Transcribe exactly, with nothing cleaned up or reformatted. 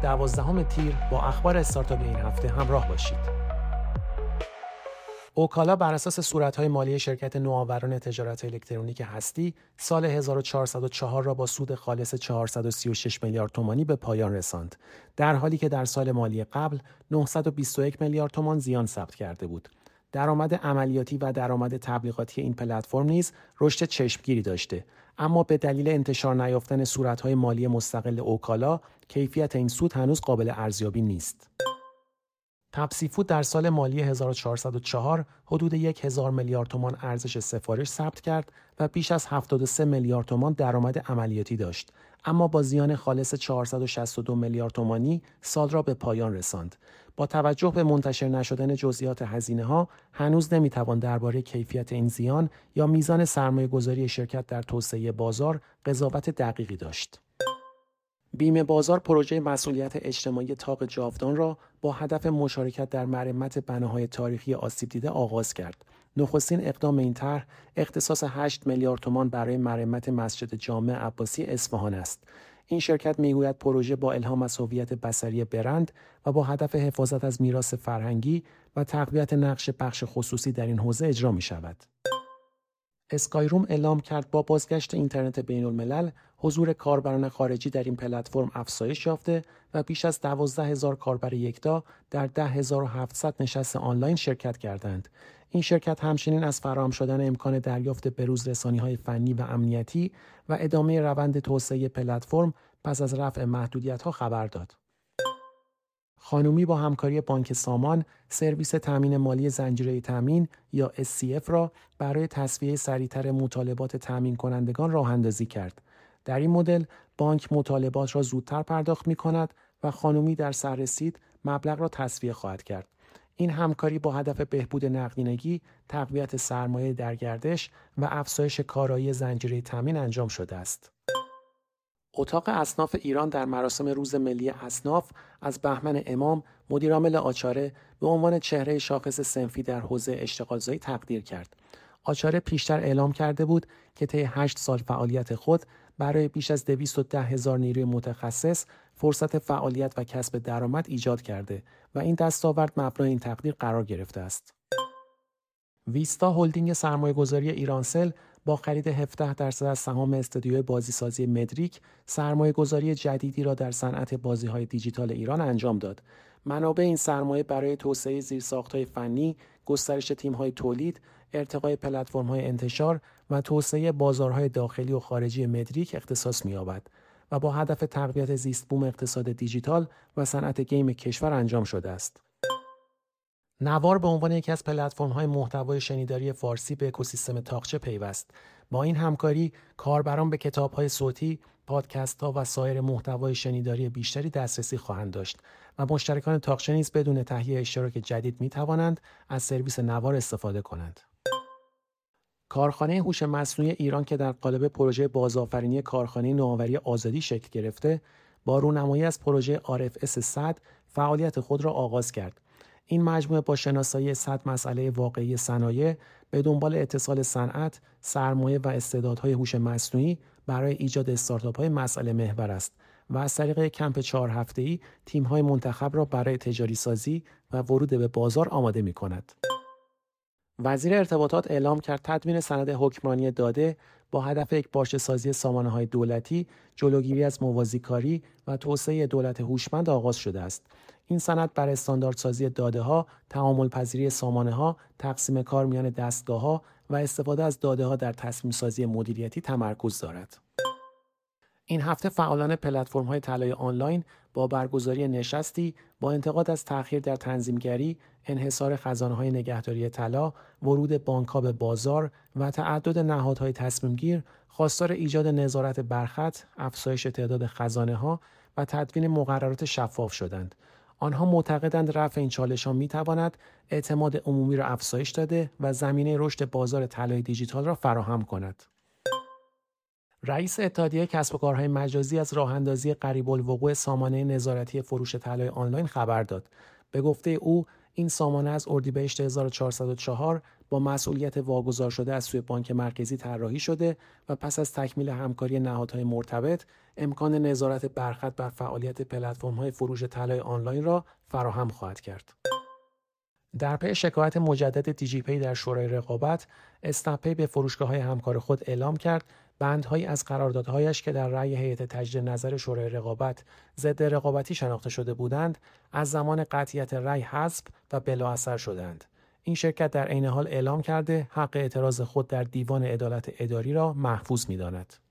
دوازدهم تیر با اخبار استارتاپ این هفته همراه باشید. اوکالا بر اساس صورت‌های مالی شرکت نوآوران تجارت الکترونیک هستی سال هزار و چهارصد و چهار را با سود خالص چهارصد و سی و شش میلیارد تومانی به پایان رساند، در حالی که در سال مالی قبل نهصد و بیست و یک میلیارد تومان زیان ثبت کرده بود. درآمد عملیاتی و درآمد تبلیغاتی این پلتفرم نیز رشد چشمگیری داشته، اما به دلیل انتشار نیافتن صورت‌های مالی مستقل اوکالا، کیفیت این سود هنوز قابل ارزیابی نیست. پپسی فود در سال مالی هزار و چهارصد و چهار حدود یک هزار میلیارد تومان ارزش سفارش ثبت کرد و بیش از هفتاد و سه میلیارد تومان درآمد عملیاتی داشت، اما با زیان خالص چهارصد و شصت و دو میلیارد تومانی سال را به پایان رساند. با توجه به منتشر نشدن جزئیات هزینه‌ها، هنوز نمی‌توان درباره کیفیت این زیان یا میزان سرمایه‌گذاری شرکت در توسعه بازار قضاوت دقیقی داشت. بیمه بازار پروژه مسئولیت اجتماعی طاق جاودان را با هدف مشارکت در مرمت بناهای تاریخی آسیب دیده آغاز کرد. نخستین اقدام این طرح اختصاص هشت میلیارد تومان برای مرمت مسجد جامع عباسی اصفهان است. این شرکت میگوید پروژه با الهام از هویت بصری برند و با هدف حفاظت از میراث فرهنگی و تقویت نقش بخش خصوصی در این حوزه اجرا می شود. اسکایروم اعلام کرد با بازگشت اینترنت بین الملل حضور کاربران خارجی در این پلتفرم افزایش یافته و بیش از دوازده هزار کاربر یکتا در ده هزار و هفتصد نشست آنلاین شرکت کردند. این شرکت همچنین از فراهم شدن امکان دریافت بروز رسانی‌های فنی و امنیتی و ادامه روند توسعه پلتفرم پس از رفع محدودیت‌ها خبر داد. خانومی با همکاری بانک سامان سرویس تامین مالی زنجیره تامین یا اس سی اف را برای تسویه سریعتر مطالبات تامین کنندگان راه اندازی کرد. در این مدل بانک مطالبات را زودتر پرداخت می کند و خانومی در سر رسید مبلغ را تسویه خواهد کرد. این همکاری با هدف بهبود نقدینگی، تقویت سرمایه در گردش و افزایش کارایی زنجیره تامین انجام شده است. اتاق اصناف ایران در مراسم روز ملی اصناف از بهمن امام مدیرعامل آچاره به عنوان چهره شاخص صنفی در حوزه اشتغالزایی تقدیر کرد. آچاره پیشتر اعلام کرده بود که طی هشت سال فعالیت خود برای بیش از دویست و ده هزار نیروی متخصص فرصت فعالیت و کسب درآمد ایجاد کرده و این دستاورد مبنای این تقدیر قرار گرفته است. ویستا هلدینگ سرمایه‌گذاری ایرانسل با خرید هفده درصد از سهام استودیوی بازیسازی مدریک سرمایه‌گذاری جدیدی را در صنعت بازی‌های دیجیتال ایران انجام داد. منابع این سرمایه برای توسعه زیرساخت‌های فنی، گسترش تیم‌های تولید، ارتقای پلتفرم‌های انتشار و توسعه بازارهای داخلی و خارجی مدریک اختصاص می‌یابد و با هدف تقویت زیستبوم اقتصاد دیجیتال و صنعت گیم کشور انجام شده است. نوار به عنوان یکی از پلتفرم‌های محتوای شنیداری فارسی به اکوسیستم طاقچه پیوست. با این همکاری، کاربران به کتاب‌های صوتی، پادکست‌ها و سایر محتوای شنیداری بیشتری دسترسی خواهند داشت و مشترکان طاقچه نیز بدون تهیه اشتراک جدید می‌توانند از سرویس نوار استفاده کنند. کارخانه هوش مصنوعی ایران که در قالب پروژه بازآفرینی کارخانه نوآوری آزادی شکل گرفته، با رونمایی از پروژه آر اف اس صد فعالیت خود را آغاز کرد. این مجموعه با شناسایی صد مسئله واقعی صنایع به دنبال اتصال صنعت، سرمایه و استعدادهای هوش مصنوعی برای ایجاد استارتاپ‌های مسئله محور است و از طریق کمپ چهار هفته‌ای تیم‌های منتخب را برای تجاری سازی و ورود به بازار آماده می‌کند. وزیر ارتباطات اعلام کرد تدوین سند حکمرانی داده با هدف یکپارچه‌سازی سامانه‌های دولتی، جلوگیری از موازیکاری و توسعه دولت هوشمند آغاز شده است. این سند بر استانداردسازی داده‌ها، تعامل‌پذیری سامانه‌ها، تقسیم کار میان دستگاه‌ها و استفاده از داده‌ها در تصمیم‌سازی مدیریتی تمرکز دارد. این هفته فعالان پلتفرم‌های طلای آنلاین با برگزاری نشستی با انتقاد از تأخیر در تنظیمگری، انحصار خزانه‌های نگهداری طلا، ورود بانک‌ها به بازار و تعدد نهادهای تصمیم‌گیر خواستار ایجاد نظارت برخط، افزایش تعداد خزانه‌ها و تدوین مقررات شفاف شدند. آنها معتقدند رفع این چالش‌ها می‌تواند اعتماد عمومی را افزایش داده و زمینه رشد بازار طلای دیجیتال را فراهم کند. رئیس اتحادیه کسب و کارهای مجازی از راه‌اندازی قریب الوقوع سامانه نظارتی فروش طلای آنلاین خبر داد. به گفته او، این سامانه از اردیبهشت هزار و چهارصد و چهار با مسئولیت واگذار شده از سوی بانک مرکزی طراحی شده و پس از تکمیل همکاری نهادهای مرتبط امکان نظارت برخط بر فعالیت پلتفرم‌های فروش طلای آنلاین را فراهم خواهد کرد. در پی شکایت مجدد دیجیپی در شورای رقابت، اسنپ‌پی به فروشگاه‌های همکار خود اعلام کرد بندهایی از قراردادهایش که در رأی هیئت تجدید نظر شورای رقابت ضد رقابتی شناخته شده بودند، از زمان قطعیت رأی حذف و بلااثر شدند. این شرکت در عین حال اعلام کرده حق اعتراض خود در دیوان عدالت اداری را محفوظ می‌داند.